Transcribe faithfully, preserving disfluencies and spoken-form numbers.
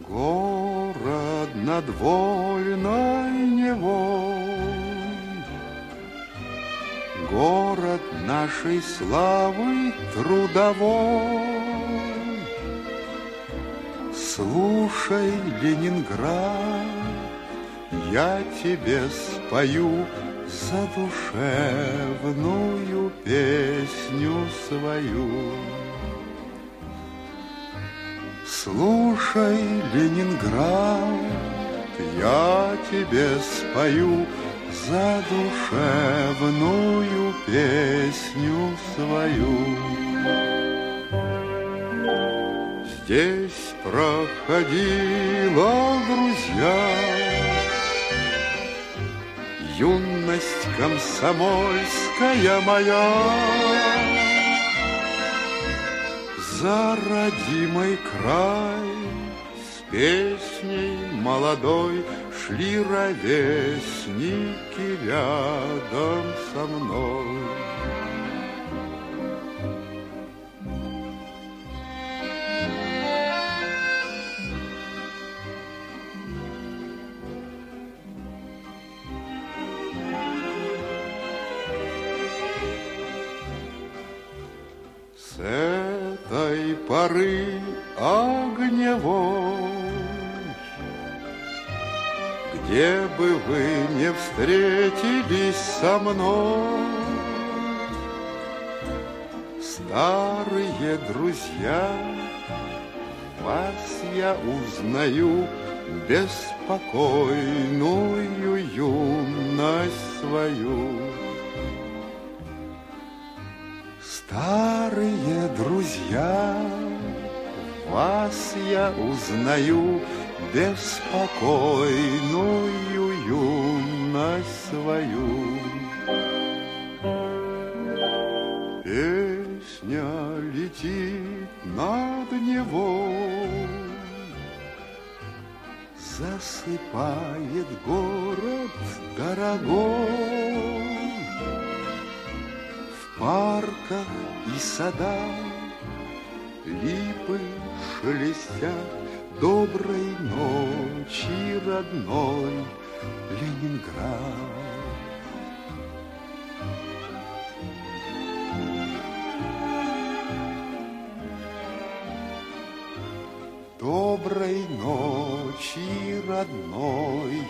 Город над вольной Невой, город нашей славы трудовой. Слушай, Ленинград, я тебе спою задушевную песню свою. Слушай, Ленинград, я тебе спою задушевную песню свою. Здесь проходила, друзья, юность комсомольская моя. За родимый край с песней молодой шли ровесники рядом со мной. С этой поры огневой, где бы вы не встретились со мной, старые друзья, вас я узнаю, беспокойную юность свою. Старые друзья, вас я узнаю, беспокойную юность свою. Песня летит над Невой, засыпает город дорогой. В парках и садах липы шелестят. Доброй ночи, родной Ленинград. Доброй ночи, родной